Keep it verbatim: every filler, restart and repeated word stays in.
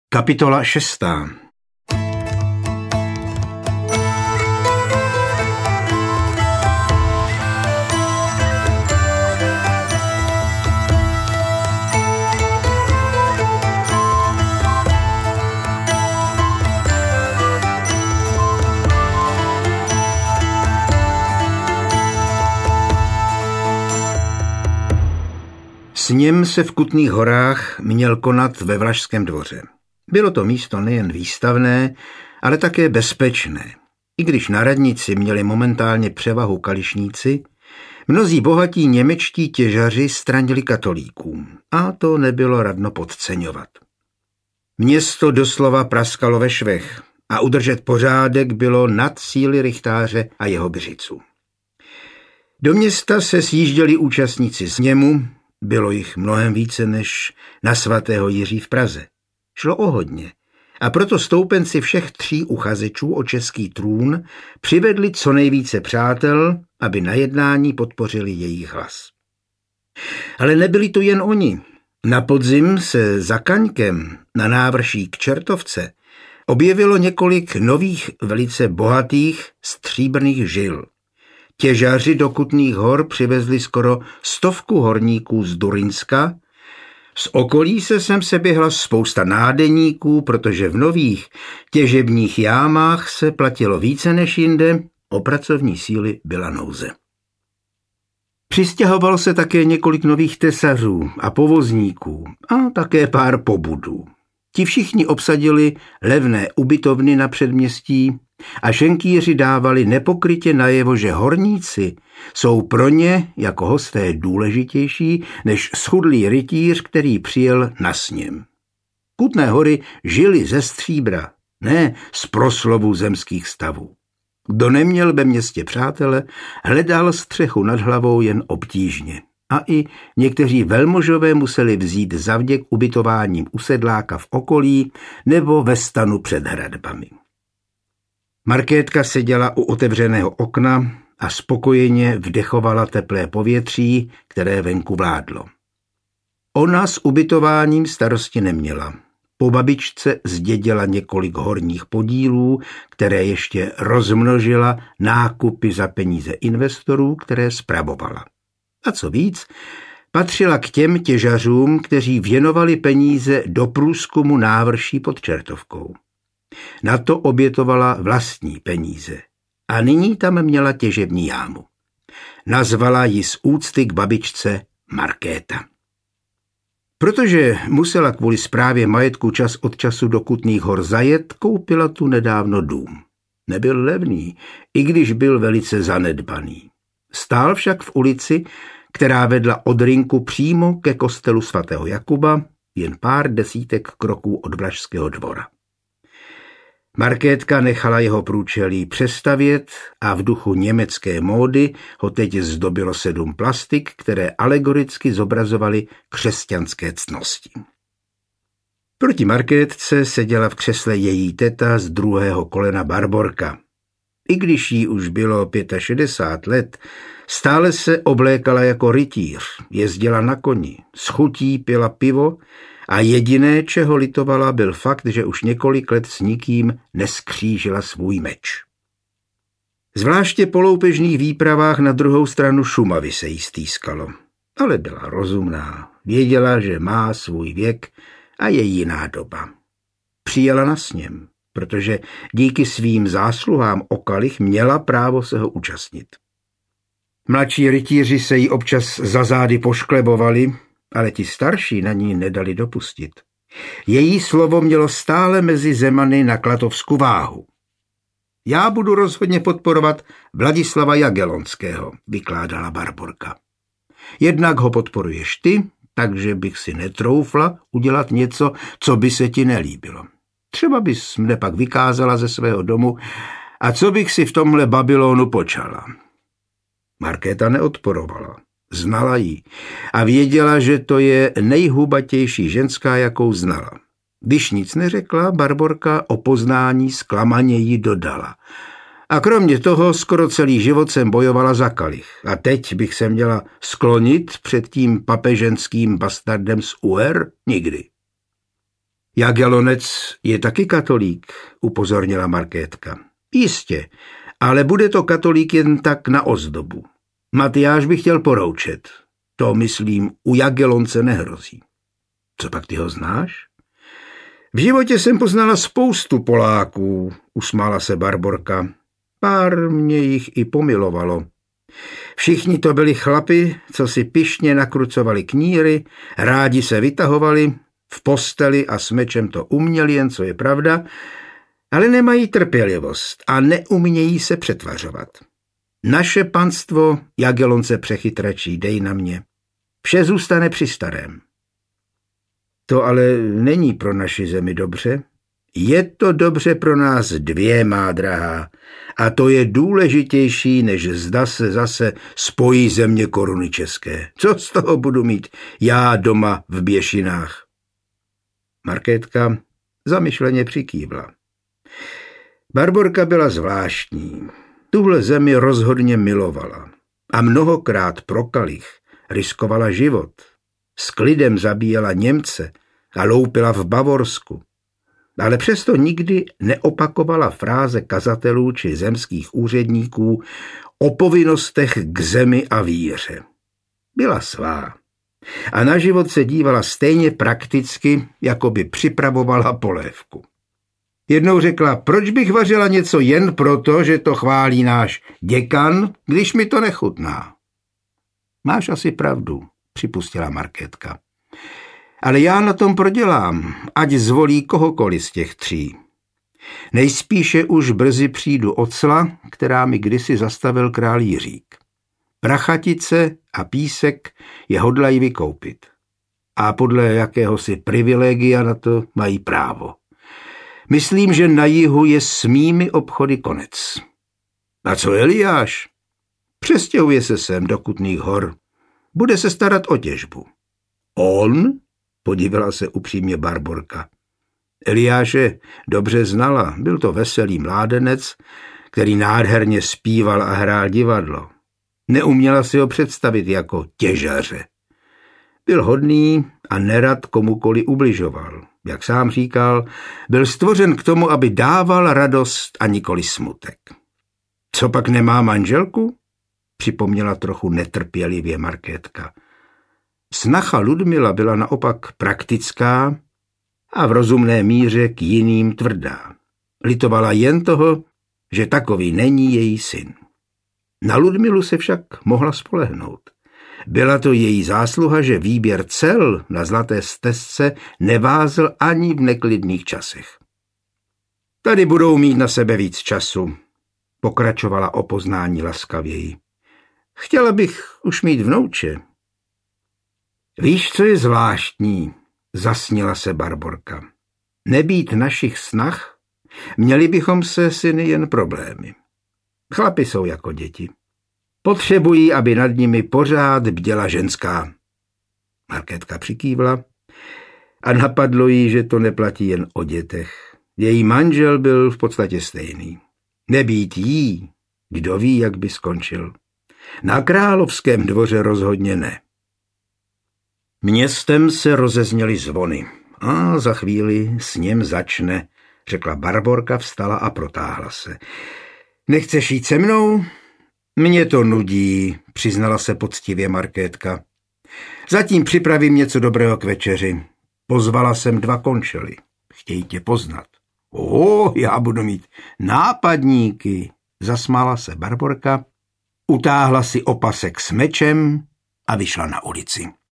Kapitola šestá. Sněm se v Kutných Horách měl konat ve Vlašském dvoře. Bylo to místo nejen výstavné, ale také bezpečné. I když na radnici měli momentálně převahu kališníci, mnozí bohatí němečtí těžaři stranili katolíkům a to nebylo radno podceňovat. Město doslova praskalo ve švech a udržet pořádek bylo nad síly rychtáře a jeho břicu. Do města se sjížděli účastníci sněmu, bylo jich mnohem více než na svatého Jiří v Praze. Šlo o hodně a proto stoupenci všech tří uchazečů o český trůn přivedli co nejvíce přátel, aby na jednání podpořili jejich hlas. Ale nebyli to jen oni. Na podzim se za Kaňkem na návrší k Čertovce objevilo několik nových velice bohatých stříbrných žil. Těžaři do Kutných Hor přivezli skoro stovku horníků z Durynska. Z okolí se sem seběhla spousta nádeníků, protože v nových těžebních jámách se platilo více než jinde, o pracovní síly byla nouze. Přistěhovalo se také několik nových tesařů a povozníků a také pár pobudů. Ti všichni obsadili levné ubytovny na předměstí a šenkýři dávali nepokrytě najevo, že horníci jsou pro ně jako hosté důležitější než schudlý rytíř, který přijel na sněm. Kutné Hory žili ze stříbra, ne z proslovu zemských stavů. Kdo neměl ve městě přátele, hledal střechu nad hlavou jen obtížně. A i někteří velmožové museli vzít zavděk ubytováním u sedláka v okolí nebo ve stanu před hradbami. Markétka seděla u otevřeného okna a spokojeně vdechovala teplé povětří, které venku vládlo. Ona s ubytováním starosti neměla. Po babičce zdědila několik horních podílů, které ještě rozmnožila nákupy za peníze investorů, které spravovala. A co víc, patřila k těm těžařům, kteří věnovali peníze do průzkumu návrší pod Čertovkou. Na to obětovala vlastní peníze a nyní tam měla těžební jámu. Nazvala ji z úcty k babičce Markéta. Protože musela kvůli správě majetku čas od času do Kutných Hor zajet, koupila tu nedávno dům. Nebyl levný, i když byl velice zanedbaný. Stál však v ulici, která vedla od rynku přímo ke kostelu svatého Jakuba, jen pár desítek kroků od Vlašského dvora. Markétka nechala jeho průčelí přestavět a v duchu německé módy ho teď zdobilo sedm plastik, které alegoricky zobrazovaly křesťanské ctnosti. Proti Markétce seděla v křesle její teta z druhého kolena Barborka. I když jí už bylo šedesát pět let, stále se oblékala jako rytíř, jezdila na koni, s chutí pila pivo a jediné, čeho litovala, byl fakt, že už několik let s nikým neskřížila svůj meč. Zvláště po loupežných výpravách na druhou stranu Šumavy se jí stýskalo, ale byla rozumná, věděla, že má svůj věk a je jiná doba. Přijela na sněm, protože díky svým zásluhám o kalich měla právo se ho účastnit. Mladší rytíři se jí občas za zády pošklebovali, ale ti starší na ní nedali dopustit. Její slovo mělo stále mezi Zemany na Klatovsku váhu. Já budu rozhodně podporovat Vladislava Jagellonského, vykládala Barborka. Jednak ho podporuješ ty, takže bych si netroufla udělat něco, co by se ti nelíbilo. Třeba bys mne pak vykázala ze svého domu a co bych si v tomhle Babylonu počala. Markéta neodporovala. Znala ji a věděla, že to je nejhubatější ženská, jakou znala. Když nic neřekla, Barborka o poznání zklamaně jí dodala. A kromě toho skoro celý život jsem bojovala za kalich. A teď bych se měla sklonit před tím papeženským bastardem z Uher? Nikdy. Jagellonec je taky katolík, upozornila Markétka. Jistě, ale bude to katolík jen tak na ozdobu. Matyáš by chtěl poroučet. To, myslím, u Jagellonce nehrozí. Co pak ty ho znáš? V životě jsem poznala spoustu Poláků, usmála se Barborka. Pár mě jich i pomilovalo. Všichni to byli chlapi, co si pyšně nakrucovali kníry, rádi se vytahovali, v posteli a s mečem to uměli, jen co je pravda, ale nemají trpělivost a neumějí se přetvařovat. Naše panstvo, Jagellonce přechytračí, dej na mě. Vše zůstane při starém. To ale není pro naši zemi dobře. Je to dobře pro nás dvě, má drahá, a to je důležitější, než zda se zase spojí země koruny české. Co z toho budu mít já doma v Běšinách? Markétka zamyšleně přikývla. Barborka byla zvláštní. Tuhle zemi rozhodně milovala a mnohokrát pro kalich riskovala život. S klidem zabíjela Němce a loupila v Bavorsku. Ale přesto nikdy neopakovala fráze kazatelů či zemských úředníků o povinnostech k zemi a víře. Byla svá a na život se dívala stejně prakticky, jako by připravovala polévku. Jednou řekla, proč bych vařila něco jen proto, že to chválí náš děkan, když mi to nechutná. Máš asi pravdu, připustila Markétka. Ale já na tom prodělám, ať zvolí kohokoliv z těch tří. Nejspíše už brzy přijdu ocla, která mi kdysi zastavil král Jiřík. Prachatice a písek je hodlají vykoupit. A podle jakéhosi privilegia na to mají právo. Myslím, že na jihu je s mými obchody konec. A co Eliáš? Přestěhuje se sem do Kutných Hor. Bude se starat o těžbu. On? Podívala se upřímně Barborka. Eliáše dobře znala, byl to veselý mládenec, který nádherně zpíval a hrál divadlo. Neuměla si ho představit jako těžaře. Byl hodný a nerad komukoli ubližoval. Jak sám říkal, byl stvořen k tomu, aby dával radost a nikoli smutek. Co pak nemá manželku? Připomněla trochu netrpělivě Markétka. Snacha Ludmila byla naopak praktická a v rozumné míře k jiným tvrdá. Litovala jen toho, že takový není její syn. Na Ludmilu se však mohla spolehnout. Byla to její zásluha, že výběr cel na Zlaté stezce nevázl ani v neklidných časech. Tady budou mít na sebe víc času, pokračovala o poznání laskavěji. Chtěla bych už mít vnouče. Víš, co je zvláštní, zasnila se Barborka. Nebýt našich snah, měli bychom se syny jen problémy. Chlapi jsou jako děti. Potřebují, aby nad nimi pořád bděla ženská. Markétka přikývla a napadlo jí, že to neplatí jen o dětech. Její manžel byl v podstatě stejný. Nebýt jí, kdo ví, jak by skončil. Na královském dvoře rozhodně ne. Městem se rozezněly zvony. A za chvíli sněm začne, řekla Barborka, vstala a protáhla se. Nechceš jít se mnou? Mě to nudí, přiznala se poctivě Markétka. Zatím připravím něco dobrého k večeři. Pozvala jsem dva končely. Chtějí tě poznat. O, já budu mít nápadníky, zasmála se Barborka, utáhla si opasek s mečem a vyšla na ulici.